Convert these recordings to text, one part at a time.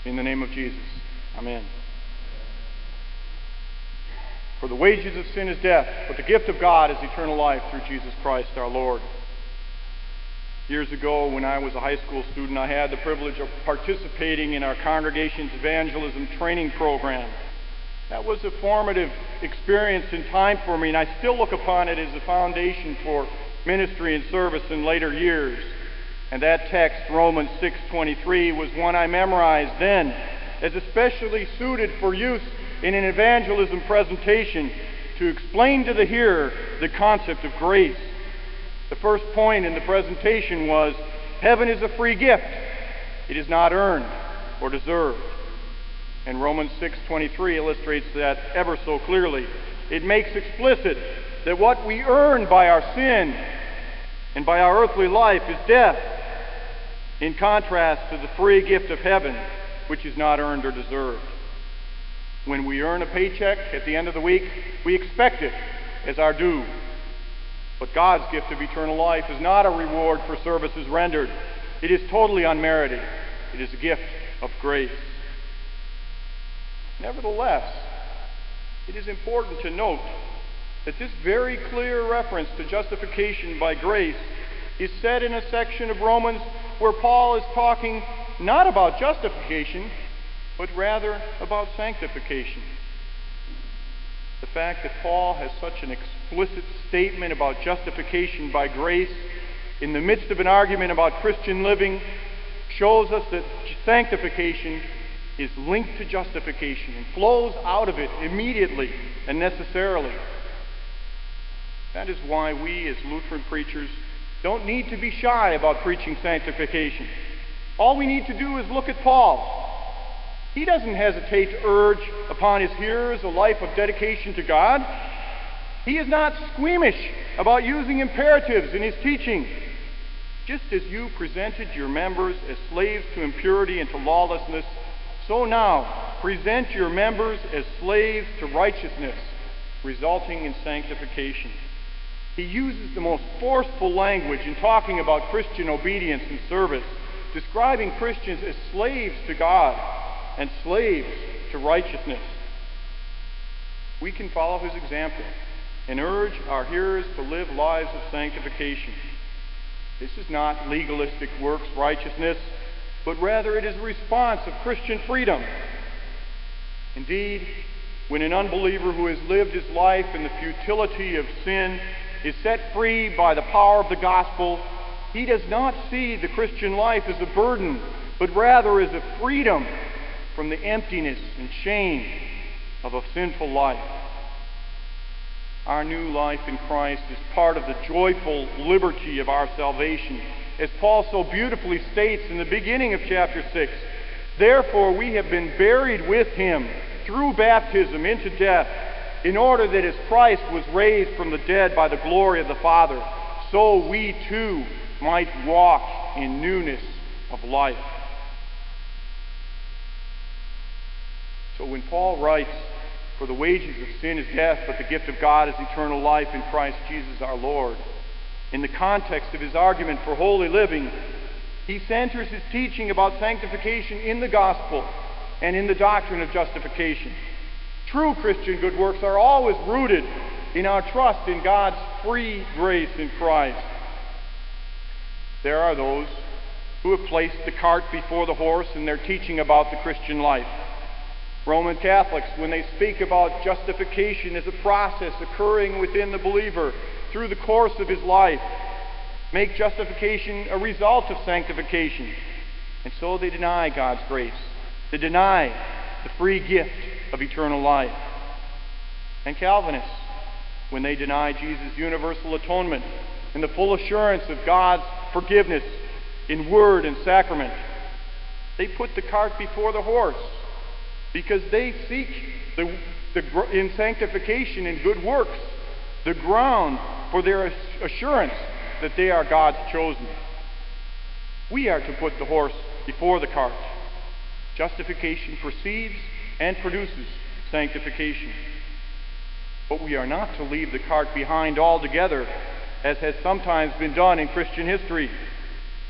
In the name of Jesus. Amen. For the wages of sin is death, but the gift of God is eternal life through Jesus Christ our Lord. Years ago, when I was a high school student, I had the privilege of participating in our congregation's evangelism training program. That was a formative experience in time for me, and I still look upon it as a foundation for ministry and service in later years. And that text, Romans 6:23, was one I memorized then as especially suited for use in an evangelism presentation to explain to the hearer the concept of grace. The first point in the presentation was, heaven is a free gift. It is not earned or deserved. And Romans 6:23 illustrates that ever so clearly. It makes explicit that what we earn by our sin and by our earthly life is death, in contrast to the free gift of heaven, which is not earned or deserved. When we earn a paycheck at the end of the week, we expect it as our due. But God's gift of eternal life is not a reward for services rendered. It is totally unmerited. It is a gift of grace. Nevertheless, it is important to note that this very clear reference to justification by grace is said in a section of Romans where Paul is talking not about justification, but rather about sanctification. The fact that Paul has such an explicit statement about justification by grace in the midst of an argument about Christian living shows us that sanctification is linked to justification and flows out of it immediately and necessarily. That is why we as Lutheran preachers don't need to be shy about preaching sanctification. All we need to do is look at Paul. He doesn't hesitate to urge upon his hearers a life of dedication to God. He is not squeamish about using imperatives in his teaching. Just as you presented your members as slaves to impurity and to lawlessness, so now present your members as slaves to righteousness, resulting in sanctification. He uses the most forceful language in talking about Christian obedience and service, describing Christians as slaves to God and slaves to righteousness. We can follow his example and urge our hearers to live lives of sanctification. This is not legalistic works righteousness, but rather it is a response of Christian freedom. Indeed, when an unbeliever who has lived his life in the futility of sin is set free by the power of the gospel, he does not see the Christian life as a burden, but rather as a freedom from the emptiness and shame of a sinful life. Our new life in Christ is part of the joyful liberty of our salvation. As Paul so beautifully states in the beginning of chapter 6, therefore we have been buried with him through baptism into death, in order that as Christ was raised from the dead by the glory of the Father, so we too might walk in newness of life. So when Paul writes, for the wages of sin is death, but the gift of God is eternal life in Christ Jesus our Lord, in the context of his argument for holy living, he centers his teaching about sanctification in the gospel and in the doctrine of justification. True Christian good works are always rooted in our trust in God's free grace in Christ. There are those who have placed the cart before the horse in their teaching about the Christian life. Roman Catholics, when they speak about justification as a process occurring within the believer through the course of his life, make justification a result of sanctification. And so they deny God's grace. They deny the free gift of eternal life. And Calvinists, when they deny Jesus' universal atonement and the full assurance of God's forgiveness in word and sacrament, they put the cart before the horse, because they seek in sanctification and good works the ground for their assurance that they are God's chosen. We are to put the horse before the cart. Justification precedes and produces sanctification. But we are not to leave the cart behind altogether, as has sometimes been done in Christian history.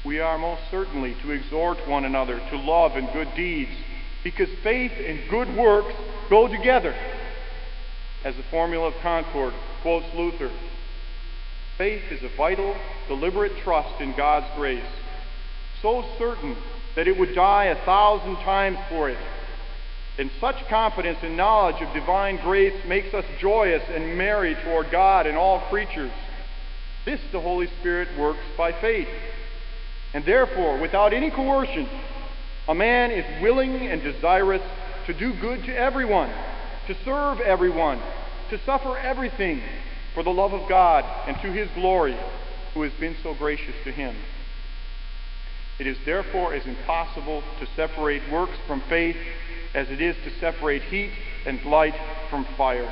we are most certainly to exhort one another to love and good deeds, because faith and good works go together. As the Formula of Concord quotes Luther, faith is a vital, deliberate trust in God's grace, so certain that it would die 1,000 times for it. And such confidence and knowledge of divine grace makes us joyous and merry toward God and all creatures. This the Holy Spirit works by faith. And therefore, without any coercion, a man is willing and desirous to do good to everyone, to serve everyone, to suffer everything for the love of God and to His glory, who has been so gracious to him. It is therefore as impossible to separate works from faith as it is to separate heat and light from fire.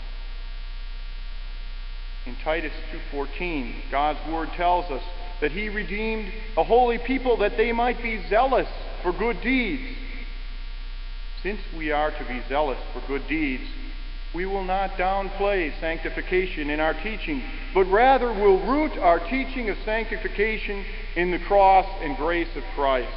In Titus 2:14, God's Word tells us that He redeemed a holy people that they might be zealous for good deeds. Since we are to be zealous for good deeds, we will not downplay sanctification in our teaching, but rather will root our teaching of sanctification in the cross and grace of Christ.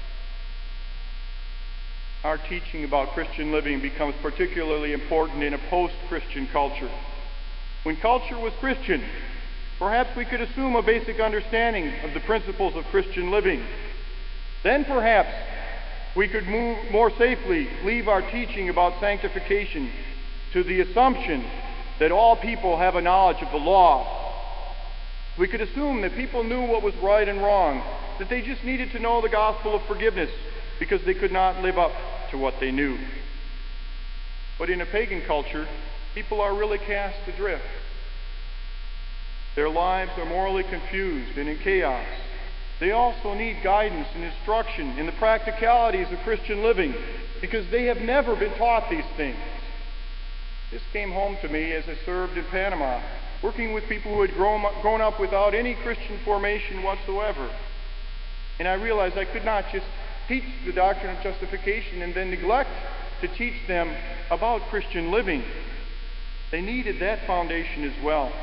Our teaching about Christian living becomes particularly important in a post-Christian culture. When culture was Christian, perhaps we could assume a basic understanding of the principles of Christian living. Then perhaps we could more safely leave our teaching about sanctification to the assumption that all people have a knowledge of the law. We could assume that people knew what was right and wrong, that they just needed to know the gospel of forgiveness because they could not live up to what they knew. But in a pagan culture, people are really cast adrift. Their lives are morally confused and in chaos. They also need guidance and instruction in the practicalities of Christian living because they have never been taught these things. This came home to me as I served in Panama, working with people who had grown up without any Christian formation whatsoever. And I realized I could not just teach the doctrine of justification and then neglect to teach them about Christian living. They needed that foundation as well.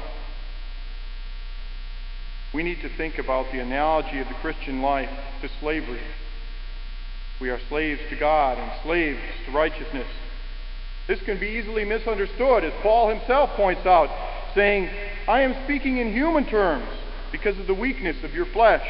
We need to think about the analogy of the Christian life to slavery. We are slaves to God and slaves to righteousness. This can be easily misunderstood, as Paul himself points out, saying, I am speaking in human terms because of the weakness of your flesh.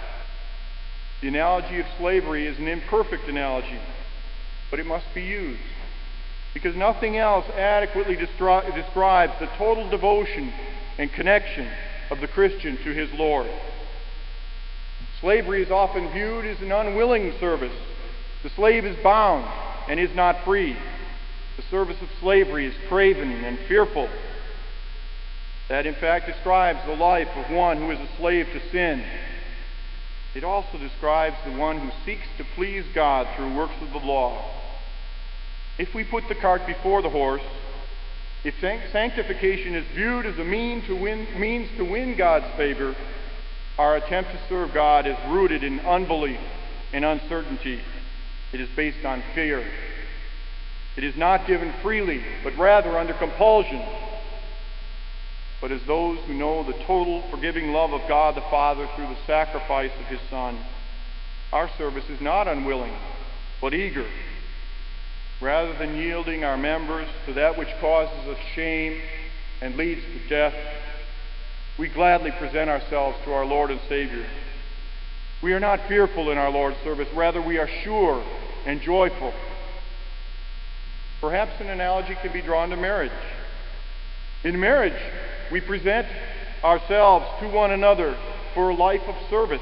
The analogy of slavery is an imperfect analogy, but it must be used, because nothing else adequately describes the total devotion and connection of the Christian to his Lord. Slavery is often viewed as an unwilling service. The slave is bound and is not free. The service of slavery is craven and fearful. That, in fact, describes the life of one who is a slave to sin. It also describes the one who seeks to please God through works of the law. If we put the cart before the horse, if sanctification is viewed as a means to win God's favor, our attempt to serve God is rooted in unbelief and uncertainty. It is based on fear. It is not given freely, but rather under compulsion. But as those who know the total forgiving love of God the Father through the sacrifice of His Son, our service is not unwilling, but eager. Rather than yielding our members to that which causes us shame and leads to death, we gladly present ourselves to our Lord and Savior. We are not fearful in our Lord's service, rather we are sure and joyful. Perhaps an analogy can be drawn to marriage. In marriage, we present ourselves to one another for a life of service.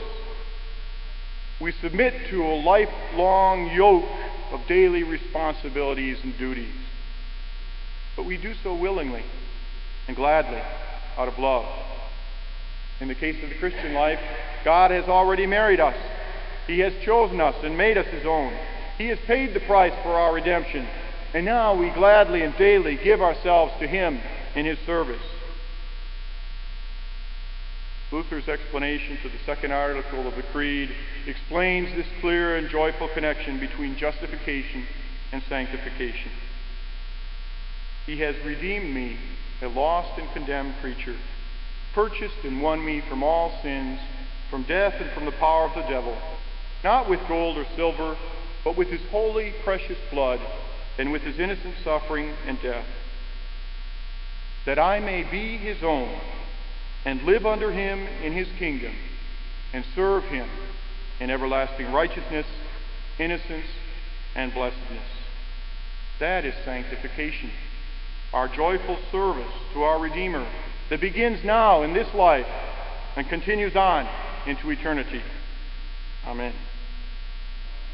We submit to a lifelong yoke of daily responsibilities and duties. But we do so willingly and gladly out of love. In the case of the Christian life, God has already married us. He has chosen us and made us His own. He has paid the price for our redemption. And now we gladly and daily give ourselves to Him in His service. Luther's explanation to the second article of the Creed explains this clear and joyful connection between justification and sanctification. He has redeemed me, a lost and condemned creature, purchased and won me from all sins, from death and from the power of the devil, not with gold or silver, but with his holy, precious blood, and with his innocent suffering and death, that I may be his own, and live under him in his kingdom, and serve him in everlasting righteousness, innocence, and blessedness. That is sanctification, our joyful service to our Redeemer that begins now in this life and continues on into eternity. Amen.